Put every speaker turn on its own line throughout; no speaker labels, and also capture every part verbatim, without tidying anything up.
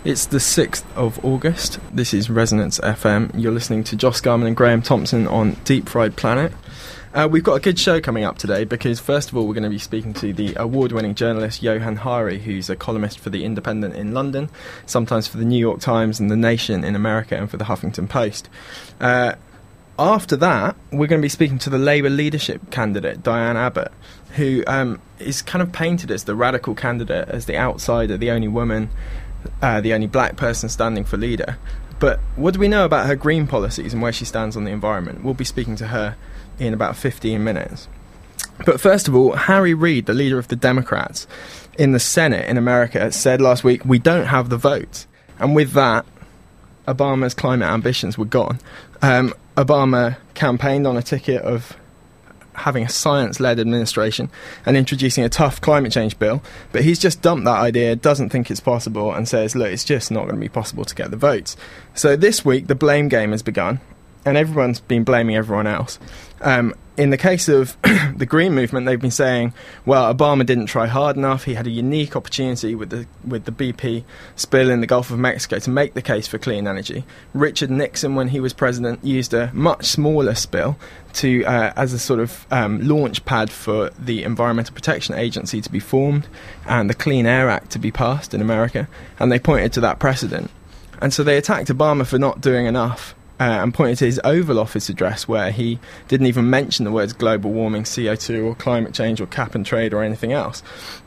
It's the sixth of August. This is Resonance F M. You're listening to Joss Garman and Graham Thompson on Deep Fried Planet. Uh, we've got a good show coming up today because, first of all, we're going to be speaking to the award-winning journalist Johann Hari, who's a columnist for The Independent in London, sometimes for The New York Times and The Nation in America, and for The Huffington Post. Uh, after that, we're going to be speaking to the Labour leadership candidate, Diane Abbott, who um, is kind of painted as the radical candidate, as the outsider, the only woman, uh, the only black person standing for leader. But what do we know about her green policies and where she stands on the environment? We'll be speaking to her in about fifteen minutes. But first of all, Harry Reid, the leader of the Democrats in the Senate in America, said last week, we don't have the votes. And with that, Obama's climate ambitions were gone. Um, Obama campaigned on a ticket of having a science-led administration and introducing a tough climate change bill, but he's just dumped that idea, doesn't think it's possible, and says, look, it's just not going to be possible to get the votes. So this week, the blame game has begun, and everyone's been blaming everyone else. Um, in the case of the Green Movement, they've been saying, well, Obama didn't try hard enough. He had a unique opportunity with the with the B P spill in the Gulf of Mexico to make the case for clean energy. Richard Nixon, when he was president, used a much smaller spill to uh, as a sort of um, launch pad for the Environmental Protection Agency to be formed and the Clean Air Act to be passed in America, and they pointed to that precedent. And so they attacked Obama for not doing enough. Uh, and pointed to his Oval Office address where he didn't even mention the words global warming, C O two, or climate change, or cap and trade, or anything else.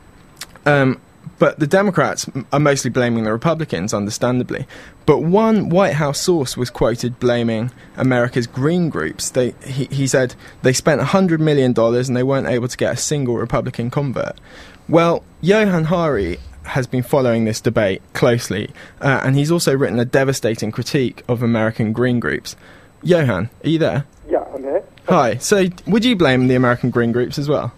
Um, but the Democrats are mostly blaming the Republicans, understandably. But one White House source was quoted blaming America's green groups. They, he, he said they spent one hundred million dollars and they weren't able to get a single Republican convert. Well, Johann Hari has been following this debate closely, uh, and he's also written a devastating critique of American green groups. Johann, are you there?
Yeah, I'm here.
Hi. So, would you blame the American green groups as well?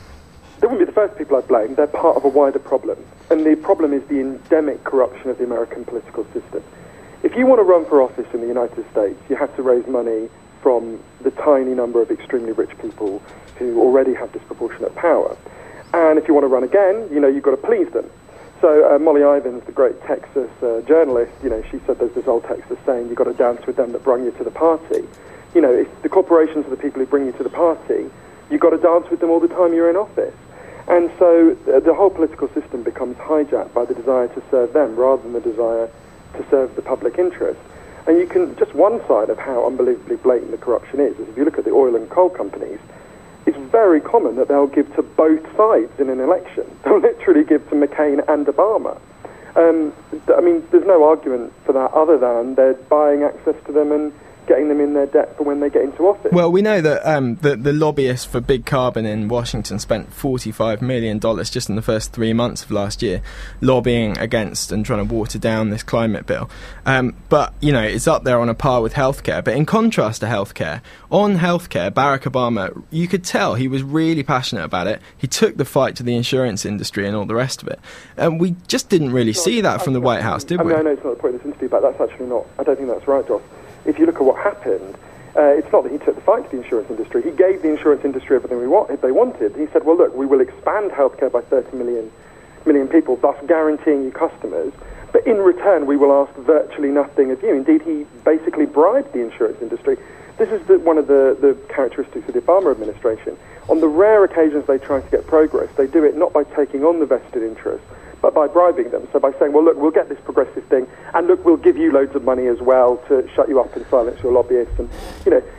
They wouldn't be the first people I'd blame. They're part of a wider problem, and the problem is the endemic corruption of the American political system. If you want to run for office in the United States, you have to raise money from the tiny number of extremely rich people who already have disproportionate power. And if you want to run again, you know, you've got to please them. So uh, Molly Ivins, the great Texas uh, journalist, you know, she said there's this old Texas saying, you've got to dance with them that bring you to the party. You know, if the corporations are the people who bring you to the party, you've got to dance with them all the time you're in office. And so uh, the whole political system becomes hijacked by the desire to serve them rather than the desire to serve the public interest. And you can, just one side of how unbelievably blatant the corruption is, is if you look at the oil and coal companies, it's very common that they'll give to both sides in an election. They'll literally give to McCain and Obama. Um, I mean, there's no argument for that other than they're buying access to them and getting them in their debt for when they get into office.
Well, we know that um, the, the lobbyists for Big Carbon in Washington spent forty-five million dollars just in the first three months of last year lobbying against and trying to water down this climate bill. Um, but, you know, it's up there on a par with healthcare. But in contrast to healthcare, on healthcare, Barack Obama, you could tell he was really passionate about it. He took the fight to the insurance industry and all the rest of it. And we just didn't really
no,
see that from the White House, did
I mean,
we?
I know it's not the point of this interview, but that's actually not, I don't think that's right, Joss. If you look at what happened, uh, it's not that he took the fight to the insurance industry. He gave the insurance industry everything we want, they wanted. He said, well, look, we will expand healthcare by thirty million, million people, thus guaranteeing you customers. But in return, we will ask virtually nothing of you. Indeed, he basically bribed the insurance industry. This is the, one of the, the characteristics of the Obama administration. On the rare occasions they try to get progress, they do it not by taking on the vested interests, but by bribing them. So by saying, well, look, we'll get this progressive thing, and look, we'll give you loads of money as well to shut you up and silence your lobbyists. And, you know,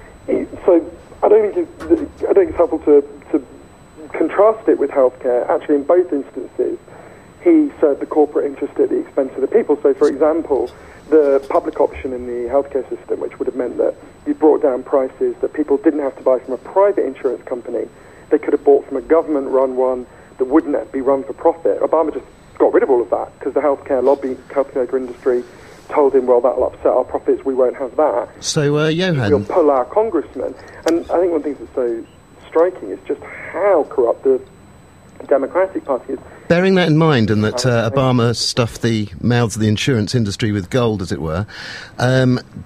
so I don't think it's, I don't think it's helpful to, to contrast it with healthcare. Actually, in both instances, he served the corporate interest at the expense of the people. So, for example, the public option in the healthcare system, which would have meant that you brought down prices, that people didn't have to buy from a private insurance company. They could have bought from a government-run one that wouldn't be run for profit. Obama just got rid of all of that because the healthcare lobby, healthcare industry told him, well, that'll upset our profits, we won't have that.
So, uh, Johann...
We'll pull our congressman. And I think one of the things that's so striking is just how corrupt the Democratic Party is.
Bearing that in mind, and that uh, Obama stuffed the mouths of the insurance industry with gold, as it were, um,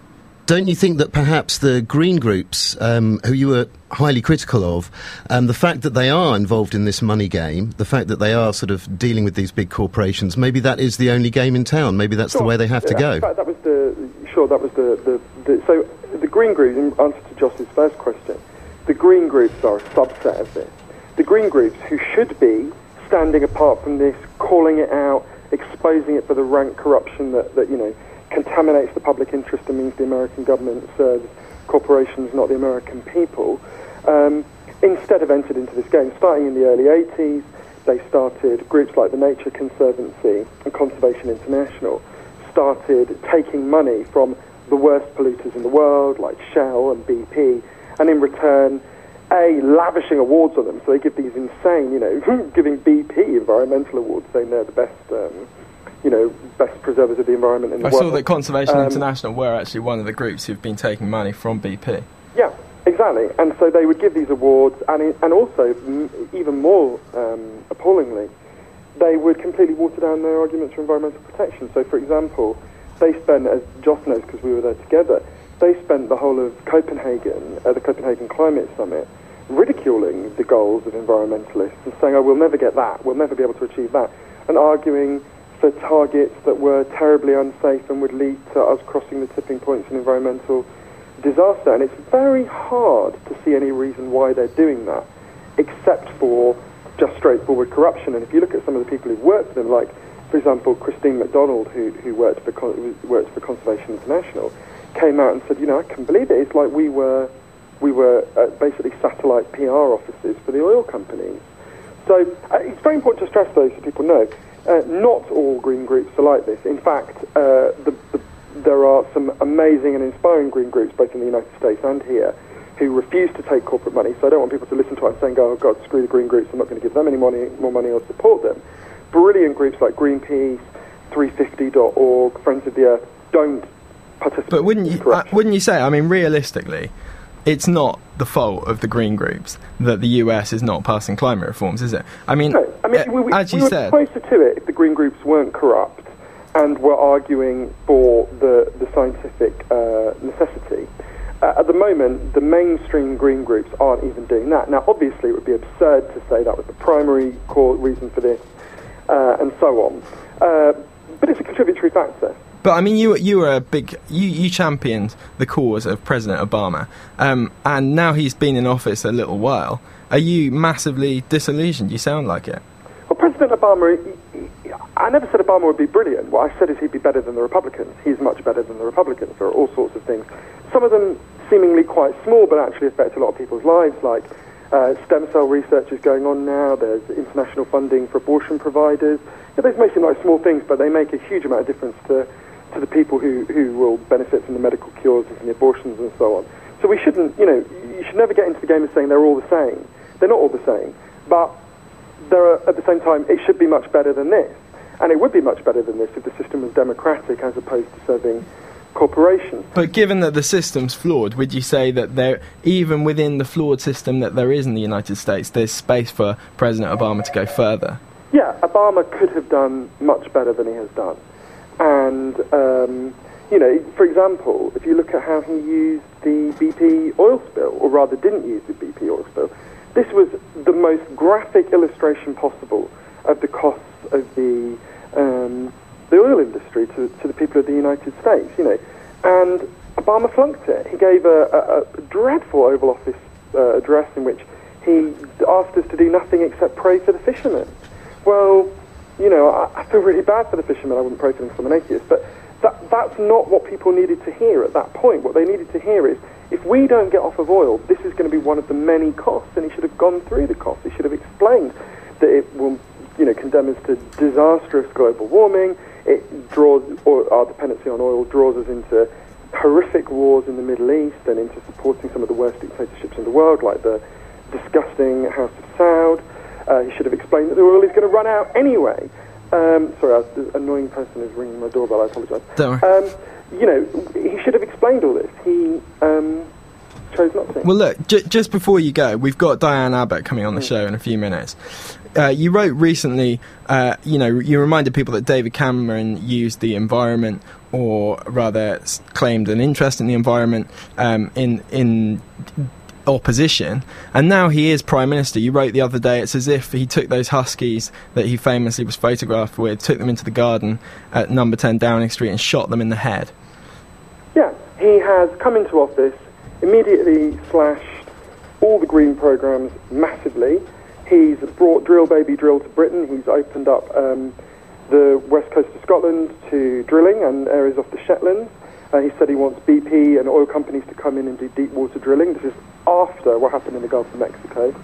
don't you think that perhaps the green groups, um, who you were highly critical of, um, the fact that they are involved in this money game, the fact that they are sort of dealing with these big corporations, maybe that is the only game in town, maybe that's
sure.
the way they have
yeah,
to go?
In fact, that was the, sure, that was the, the, the, so the green groups, in answer to Joss's first question, the green groups are a subset of this. The green groups who should be standing apart from this, calling it out, exposing it for the rank corruption that, that you know, contaminates the public interest and means the American government serves corporations, not the American people, um, instead have entered into this game. Starting in the early eighties, they started, groups like the Nature Conservancy and Conservation International started taking money from the worst polluters in the world, like Shell and B P, and in return, A, lavishing awards on them. So they give these insane, you know, giving B P environmental awards, saying they're the best, um, you know, best preservers of the environment in the
I
world.
saw that Conservation
um,
International were actually one of the groups who've been taking money from B P.
Yeah, exactly. And so they would give these awards, and it, and also, m- even more um, appallingly, they would completely water down their arguments for environmental protection. So, for example, they spent, as Joss knows because we were there together, they spent the whole of Copenhagen, uh, the Copenhagen Climate Summit, ridiculing the goals of environmentalists and saying, oh, we'll never get that, we'll never be able to achieve that, and arguing for targets that were terribly unsafe and would lead to us crossing the tipping points in environmental disaster. And it's very hard to see any reason why they're doing that, except for just straightforward corruption. And if you look at some of the people who've worked for them, like, for example, Christine McDonald, who, who worked for Con- worked for Conservation International, came out and said, you know, I can believe it. It's like we were we were uh, basically satellite P R offices for the oil companies. So uh, it's very important to stress, though, so people know, uh, not all green groups are like this. In fact, uh, the, the, there are some amazing and inspiring green groups, both in the United States and here, who refuse to take corporate money. So I don't want people to listen to it and saying, oh, God, screw the green groups, I'm not going to give them any money, more money or support them. Brilliant groups like Greenpeace, three fifty dot org, Friends of the Earth, don't participate.
But wouldn't you,
in corruption.
uh, wouldn't you say, I mean, realistically, it's not the fault of the green groups that the U S is not passing climate reforms, is it? I mean,
no, I mean
uh,
we, we,
as you
we were
said,
closer to it if the green groups weren't corrupt and were arguing for the, the scientific uh, necessity. Uh, at the moment, the mainstream green groups aren't even doing that. Now, obviously, it would be absurd to say that was the primary core reason for this, uh, and so on. Uh, but it's a contributory factor.
But I mean, you you were a big you, you championed the cause of President Obama, um, and now he's been in office a little while. Are you massively disillusioned? You sound like it.
Well, President Obama, he, he, I never said Obama would be brilliant. What I said is he'd be better than the Republicans. He's much better than the Republicans for all sorts of things. Some of them seemingly quite small, but actually affect a lot of people's lives, like uh, stem cell research is going on now. There's international funding for abortion providers. Yeah, those may seem like small things, but they make a huge amount of difference to to the people who, who will benefit from the medical cures and from the abortions and so on. So we shouldn't, you know, you should never get into the game of saying they're all the same. They're not all the same. But there are, at the same time, it should be much better than this. And it would be much better than this if the system was democratic as opposed to serving corporations.
But given that the system's flawed, would you say that there, even within the flawed system that there is in the United States, there's space for President Obama to go further?
Yeah, Obama could have done much better than he has done. And, um, you know, for example, if you look at how he used the B P oil spill, or rather didn't use the B P oil spill, this was the most graphic illustration possible of the costs of the um, the oil industry to, to the people of the United States, you know. And Obama flunked it. He gave a, a, a dreadful Oval Office uh, address in which he asked us to do nothing except pray for the fishermen. Well, you know, I, I feel really bad for the fishermen. I wouldn't pray for them because I'm an atheist. But that, that's not what people needed to hear at that point. What they needed to hear is, if we don't get off of oil, this is going to be one of the many costs, and he should have gone through the costs. He should have explained that it will, you know, condemn us to disastrous global warming. It draws, or our dependency on oil draws us into horrific wars in the Middle East and into supporting some of the worst dictatorships in the world, like the disgusting House of Saud. Uh, he should have explained that the oil is going to run out anyway. Um, sorry, I was, the annoying person is ringing my doorbell. I apologise.
Don't worry.
Um, you know, he should have explained all this. He um, chose chose not to.
Well, look, j- just before you go, we've got Diane Abbott coming on the mm. show in a few minutes. Uh, you wrote recently, uh, you know, you reminded people that David Cameron used the environment, or rather s- claimed an interest in the environment um, in in opposition, and now he is Prime Minister. You wrote the other day, it's as if he took those huskies that he famously was photographed with, took them into the garden at number ten Downing Street and shot them in the head.
Yeah, he has come into office, immediately slashed all the green programmes massively. He's brought Drill Baby Drill to Britain. He's opened up um, the west coast of Scotland to drilling and areas off the Shetlands. Uh, he said he wants B P and oil companies to come in and do deep water drilling. This is after what happened in the Gulf of Mexico.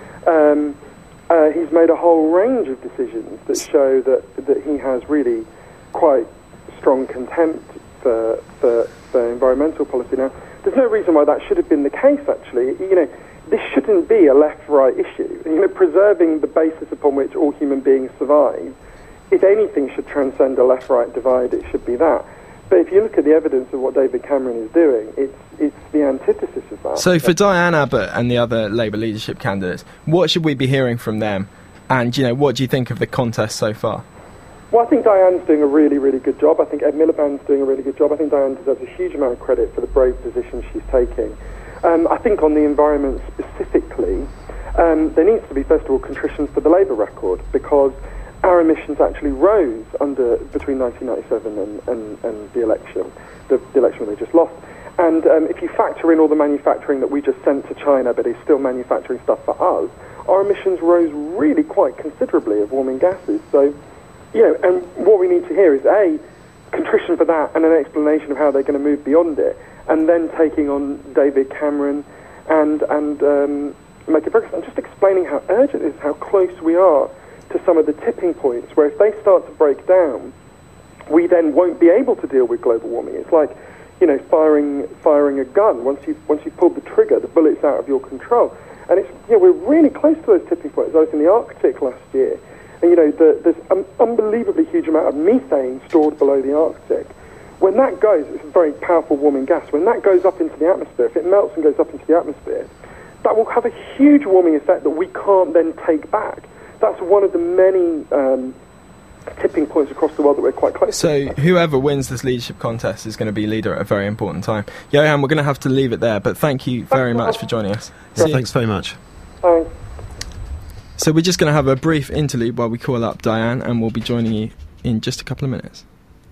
Um, uh, he's made a whole range of decisions that show that, that he has really quite strong contempt for, for, for environmental policy. Now, there's no reason why that should have been the case, actually. You know, this shouldn't be a left-right issue. You know, preserving the basis upon which all human beings survive, if anything should transcend a left-right divide, it should be that. But if you look at the evidence of what David Cameron is doing, it's it's the antithesis of that.
So for Diane Abbott and the other Labour leadership candidates, what should we be hearing from them? And, you know, what do you think of the contest so far?
Well, I think Diane's doing a really, really good job. I think Ed Miliband's doing a really good job. I think Diane deserves a huge amount of credit for the brave position she's taking. Um, I think on the environment specifically, um, there needs to be, first of all, contrition for the Labour record, because our emissions actually rose under between nineteen ninety-seven and, and, and the election, the, the election they just lost. And um, if you factor in all the manufacturing that we just sent to China, but is still manufacturing stuff for us, our emissions rose really quite considerably of warming gases. So, you know, and what we need to hear is, A, contrition for that and an explanation of how they're going to move beyond it, and then taking on David Cameron and, and um, making progress, and just explaining how urgent it is, how close we are to some of the tipping points, where if they start to break down, we then won't be able to deal with global warming. It's like, you know, firing firing a gun. Once you've, once you've pulled the trigger, the bullet's out of your control. And it's, you know, we're really close to those tipping points. I was in the Arctic last year, and, you know, the, there's an unbelievably huge amount of methane stored below the Arctic. When that goes, it's a very powerful warming gas. When that goes up into the atmosphere, if it melts and goes up into the atmosphere, that will have a huge warming effect that we can't then take back. That's one of the many um, tipping points across the world that we're quite close
so
to. So
whoever wins this leadership contest is going to be leader at a very important time. Johan, we're going to have to leave it there, but thank you very much for joining us.
Yeah, thanks very much.
Thanks.
So we're just going to have a brief interlude while we call up Diane, and we'll be joining you in just a couple of minutes.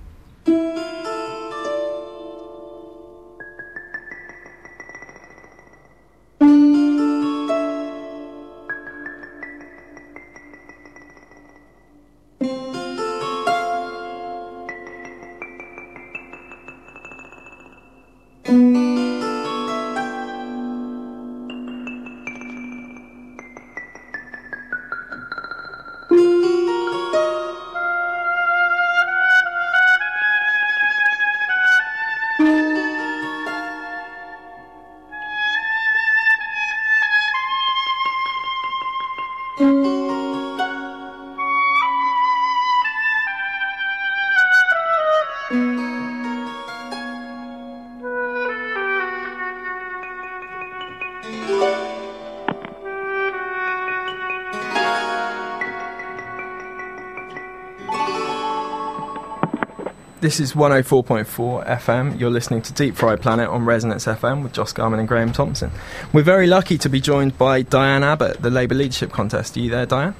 This is one oh four point four F M. You're listening to Deep Fried Planet on Resonance F M with Joss Garman and Graham Thompson. We're very lucky to be joined by Diane Abbott, the Labour leadership contest. Are you there, Diane?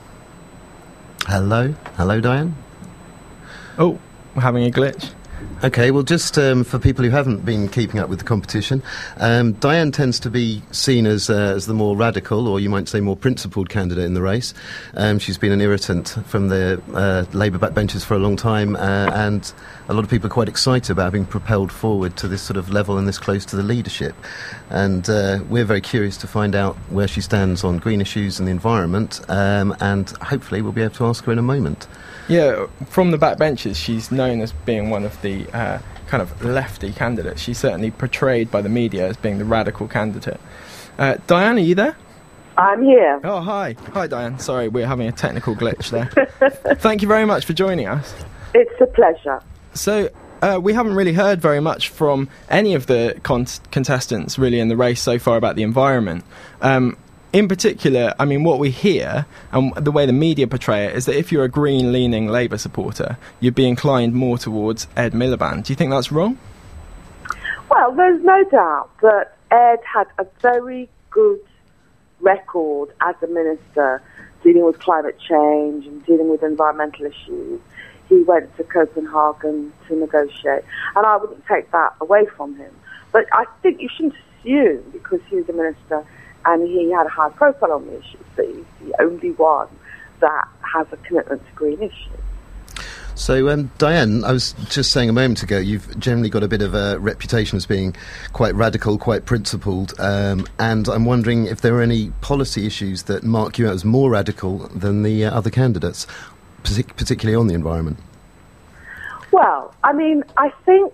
Hello. Hello, Diane.
Oh, we're having a glitch.
Okay, well, just um, for people who haven't been keeping up with the competition, um, Diane tends to be seen as uh, as the more radical, or you might say more principled candidate in the race. Um, she's been an irritant from the uh, Labour backbenchers for a long time, uh, and a lot of people are quite excited about being propelled forward to this sort of level and this close to the leadership. And uh, we're very curious to find out where she stands on green issues and the environment, um, and hopefully we'll be able to ask her in a moment.
Yeah, from the backbenches, she's known as being one of the uh, kind of lefty candidates. She's certainly portrayed by the media as being the radical candidate. Uh, Diane, are you there?
I'm here.
Oh, hi. Hi, Diane. Sorry, we're having a technical glitch there. Thank you very much for joining us.
It's a pleasure.
So, uh, we haven't really heard very much from any of the con- contestants really in the race so far about the environment. Um, in particular, I mean, what we hear and the way the media portray it is that if you're a green-leaning Labour supporter, you'd be inclined more towards Ed Miliband. Do you think that's wrong?
Well, there's no doubt that Ed had a very good record as a minister dealing with climate change and dealing with environmental issues. He went to Copenhagen to negotiate, and I wouldn't take that away from him. But I think you shouldn't assume, because he was a minister and he had a high profile on the issues, that he's the only one that has a commitment to green issues.
So, um, Diane, I was just saying a moment ago, you've generally got a bit of a reputation as being quite radical, quite principled, um, and I'm wondering if there are any policy issues that mark you out as more radical than the uh, other candidates, partic- particularly on the environment.
Well, I mean, I think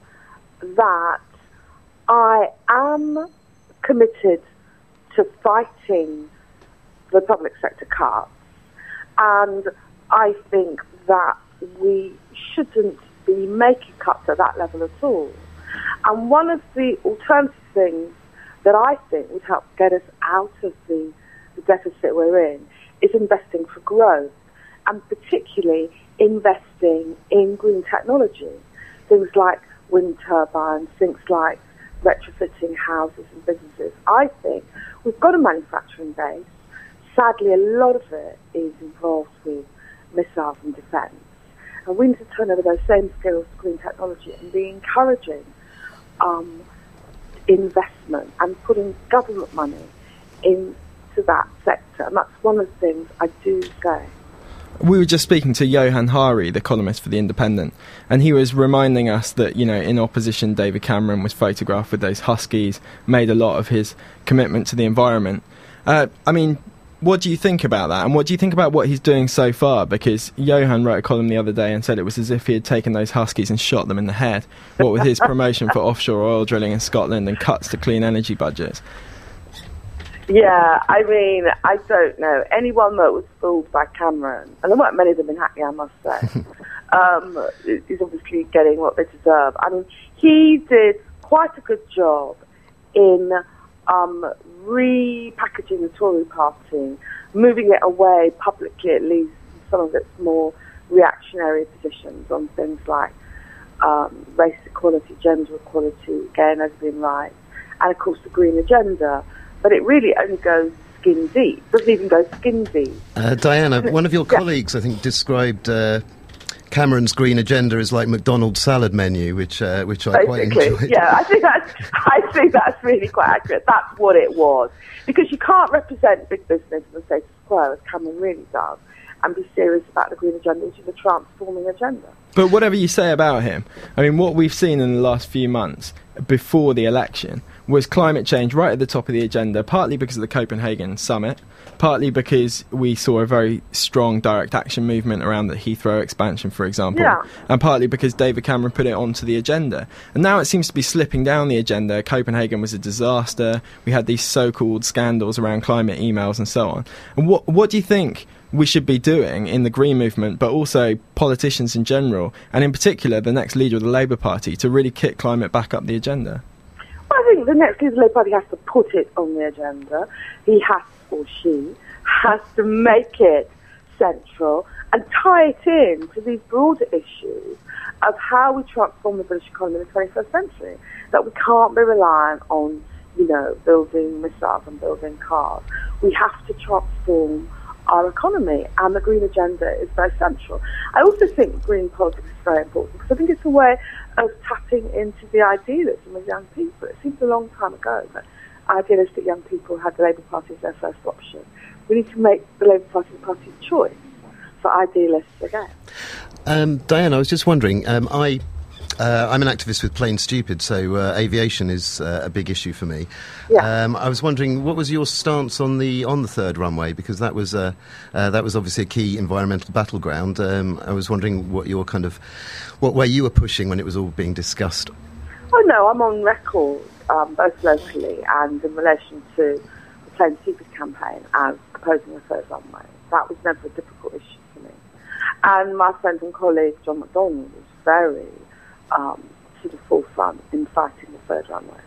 that I am committed to fighting the public sector cuts, and I think that we shouldn't be making cuts at that level at all. And one of the alternative things that I think would help get us out of the, the deficit we're in is investing for growth, and particularly investing in green technology, things like wind turbines, things like retrofitting houses and businesses. I think we've got a manufacturing base. Sadly, a lot of it is involved with missiles and defence. And we need to turn over those same skills to green technology and be encouraging um, investment and putting government money into that sector. And that's one of the things I do say.
We were just speaking to Johan Hari, the columnist for The Independent, and he was reminding us that, you know, in opposition, David Cameron was photographed with those huskies, made a lot of his commitment to the environment. Uh, I mean, what do you think about that? And what do you think about what he's doing so far? Because Johan wrote a column the other day and said it was as if he had taken those huskies and shot them in the head, what with his promotion for offshore oil drilling in Scotland and cuts to clean energy budgets.
Yeah, I mean, I don't know. Anyone that was fooled by Cameron, and there weren't many of them in Hackney, I must say, um, is obviously getting what they deserve. I mean, he did quite a good job in um, repackaging the Tory party, moving it away publicly, at least, from some of its more reactionary positions on things like um, race equality, gender equality, gay and lesbian rights, and of course the green agenda. But it really only goes skin deep. It doesn't even go skin deep.
Uh, Diana, one of your yeah. colleagues, I think, described uh, Cameron's green agenda as like McDonald's salad menu, which uh, which I
Basically,
quite enjoyed.
Yeah, I think that's I think that's really quite accurate. That's what it was, because you can't represent big business in the status quo as Cameron really does, and be serious about the green agenda, which is a transforming agenda.
But whatever you say about him, I mean, what we've seen in the last few months before the election was climate change right at the top of the agenda, partly because of the Copenhagen summit, partly because we saw a very strong direct action movement around the Heathrow expansion, for example,
yeah.
and partly because David Cameron put it onto the agenda. And now it seems to be slipping down the agenda. Copenhagen was a disaster. We had these so-called scandals around climate emails and so on. And what what do you think we should be doing in the Green movement, but also politicians in general, and in particular the next leader of the Labour Party, to really kick climate back up the agenda?
Well, I think the next leader of the Labour Party has to put it on the agenda. He has, or she, has to make it central and tie it in to these broader issues of how we transform the British economy in the twenty-first century. That we can't be reliant on, you know, building missiles and building cars. We have to transform our economy, and the green agenda is very central. I also think green politics is very important, because I think it's a way of tapping into the idealism of young people. It seems a long time ago that idealistic young people had the Labour Party as their first option. We need to make the Labour Party the party of choice for idealists again.
Um, Diane, I was just wondering, um, I... Uh, I'm an activist with Plain Stupid, so uh, aviation is uh, a big issue for me.
Yeah.
Um, I was wondering, what was your stance on the on the third runway? Because that was uh, uh, that was obviously a key environmental battleground. Um, I was wondering what your kind of what way you were pushing when it was all being discussed.
Oh no, I'm on record, um, both locally and in relation to the Plain Stupid campaign, as opposing the third runway. That was never a difficult issue for me. And my friend and colleague John McDonnell was very um, to the forefront in fighting the third runway.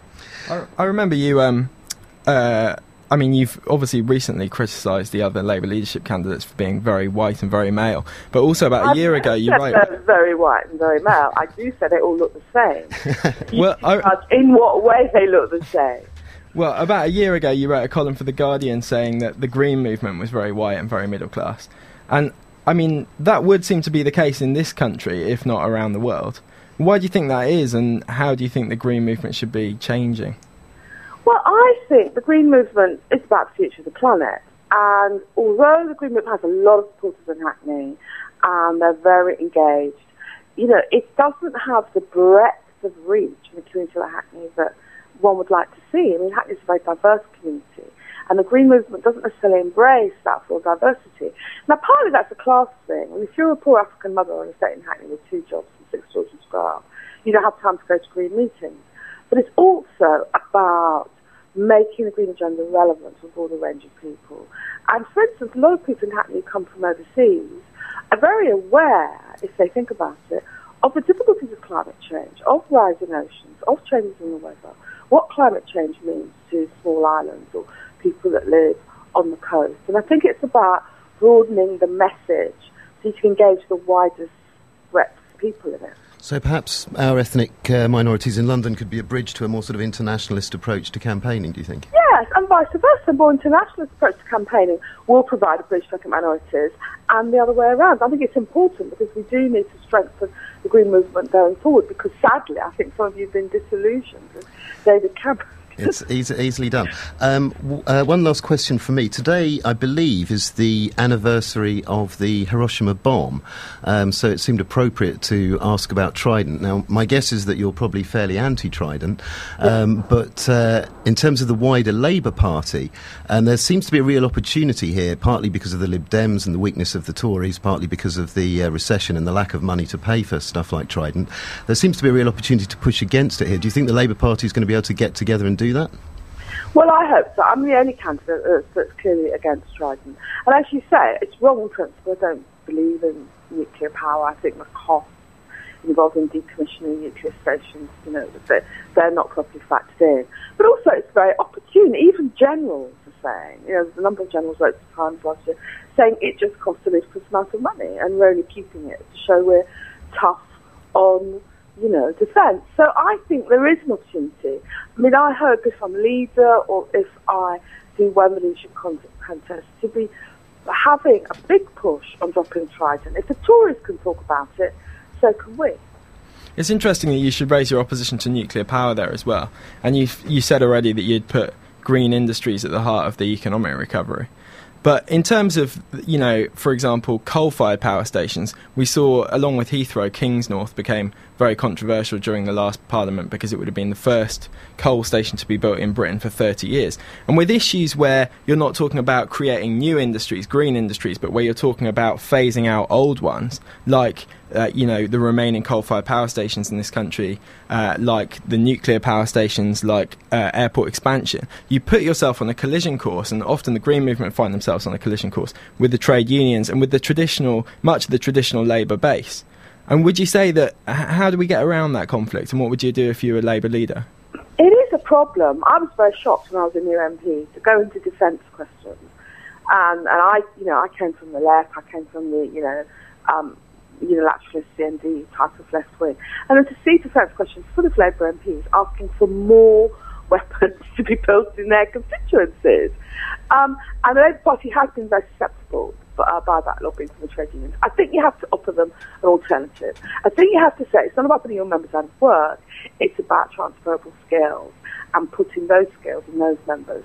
I, I remember you. Um, uh, I mean, you've obviously recently criticised the other Labour leadership candidates for being very white and very male, but also about a
I've
year ago, you wrote
they're very white and very male. I do say they all look the same.
well, I,
in what way they look the same?
Well, about a year ago, you wrote a column for The Guardian saying that the Green movement was very white and very middle class, and I mean that would seem to be the case in this country, if not around the world. Why do you think that is, and how do you think the Green movement should be changing?
Well, I think the Green movement is about the future of the planet. And although the Green movement has a lot of supporters in Hackney, and they're very engaged, you know, it doesn't have the breadth of reach in the community like Hackney that one would like to see. I mean, Hackney is a very diverse community, and the Green movement doesn't necessarily embrace that full diversity. Now, partly that's a class thing. I mean, if you're a poor African mother on a estate in Hackney with two jobs and six children to grow up, you don't have time to go to Green meetings. But it's also about making the Green agenda relevant to a broader range of people. And for instance, a lot of people in Hackney who come from overseas are very aware, if they think about it, of the difficulties of climate change, of rising oceans, of changes in the weather, what climate change means to small islands or people that live on the coast. And I think it's about broadening the message so you can engage the widest breadth of people in it.
So perhaps our ethnic uh, minorities in London could be a bridge to a more sort of internationalist approach to campaigning, do you think?
Yes, and vice versa. A more internationalist approach to campaigning will provide a bridge to ethnic minorities, and the other way around. I think it's important because we do need to strengthen the Green movement going forward, because sadly I think some of you have been disillusioned with David Cameron.
It's easy, easily done. Um, w- uh, one last question for me. Today, I believe, is the anniversary of the Hiroshima bomb, um, so it seemed appropriate to ask about Trident. Now, my guess is that you're probably fairly anti-Trident, um, but uh, in terms of the wider Labour Party, um, there seems to be a real opportunity here, partly because of the Lib Dems and the weakness of the Tories, partly because of the uh, recession and the lack of money to pay for stuff like Trident. There seems to be a real opportunity to push against it here. Do you think the Labour Party is going to be able to get together and do that?
Well, I hope so. I'm the only candidate that's, that's clearly against Trident. And as you say, it's wrong in principle. I don't believe in nuclear power. I think the costs involved in decommissioning nuclear stations, you know, they're, they're not properly factored in. But also it's very opportune. Even generals are saying, you know, there's a number of generals wrote to the Times last year saying it just costs a ludicrous amount of money, and we're only keeping it to show we're tough on, you know, defence. So I think there is an opportunity. I mean, I hope if I'm leader or if I do win the leadership contest to be having a big push on dropping Trident. If the Tories can talk about it, so can we.
It's interesting that you should raise your opposition to nuclear power there as well. And you you said already that you'd put green industries at the heart of the economic recovery. But in terms of, you know, for example, coal-fired power stations, we saw, along with Heathrow, Kingsnorth became very controversial during the last Parliament because it would have been the first coal station to be built in Britain for thirty years. And with issues where you're not talking about creating new industries, green industries, but where you're talking about phasing out old ones, like, uh, you know, the remaining coal-fired power stations in this country, uh, like the nuclear power stations, like uh, airport expansion, you put yourself on a collision course, and often the Green movement find themselves on a collision course with the trade unions and with the traditional, much of the traditional Labour base. And would you say that, h- how do we get around that conflict, and what would you do if you were a Labour leader?
It is a problem. I was very shocked when I was a new M P to go into defence questions. Um, and I, you know, I came from the left, I came from the, you know, um, unilateralist C N D type of left wing. And then to see defence questions full of Labour M Ps asking for more weapons to be built in their constituencies. Um, and the Labour Party has been very susceptible uh, by that lobbying from the trade unions. I think you have to offer them an alternative. I think you have to say it's not about putting your members out of work, it's about transferable skills and putting those skills and those members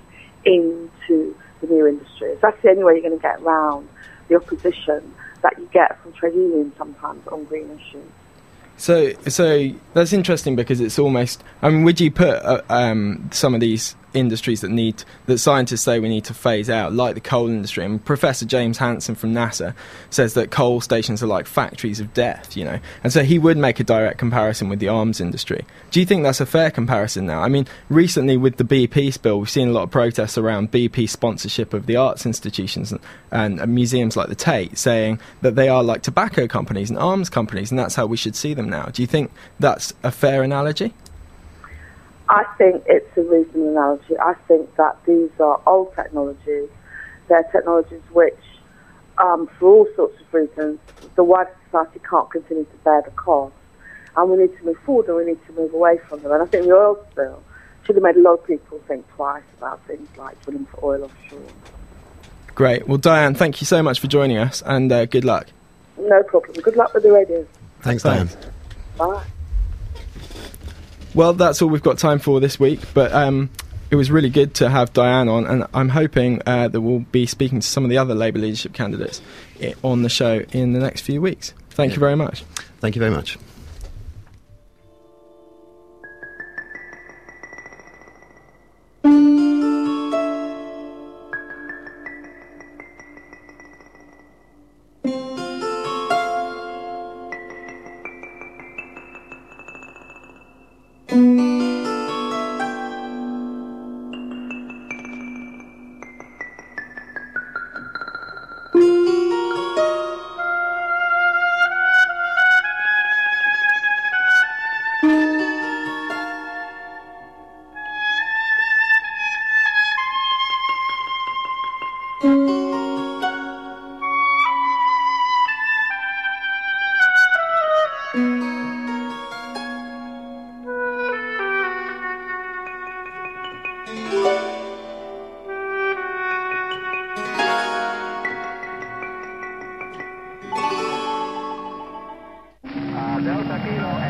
into the new industries. That's the only way you're going to get around the opposition that you get from trade unions sometimes on green issues.
So, so that's interesting because it's almost. I mean, would you put uh, um, some of these industries that need that scientists say we need to phase out, like the coal industry. And Professor James Hansen from NASA says that coal stations are like factories of death, you know. And so he would make a direct comparison with the arms industry. Do you think that's a fair comparison now? I mean, recently with the B P spill, we've seen a lot of protests around B P sponsorship of the arts institutions and, and, and museums like the Tate, saying that they are like tobacco companies and arms companies, and that's how we should see them now. Do you think that's a fair analogy?
I think it's a reasonable analogy. I think that these are old technologies. They're technologies which, um, for all sorts of reasons, the wider society can't continue to bear the cost. And we need to move forward and we need to move away from them. And I think the oil spill should have made a lot of people think twice about things like drilling for oil offshore.
Great. Well, Diane, thank you so much for joining us, and uh, good luck.
No problem. Good luck with the radio.
Thanks, Diane.
Bye.
Well, that's all we've got time for this week, but um, it was really good to have Diane on, and I'm hoping uh, that we'll be speaking to some of the other Labour leadership candidates i- on the show in the next few weeks. Thank yeah. you very much.
Thank you very much.
Delta Kilo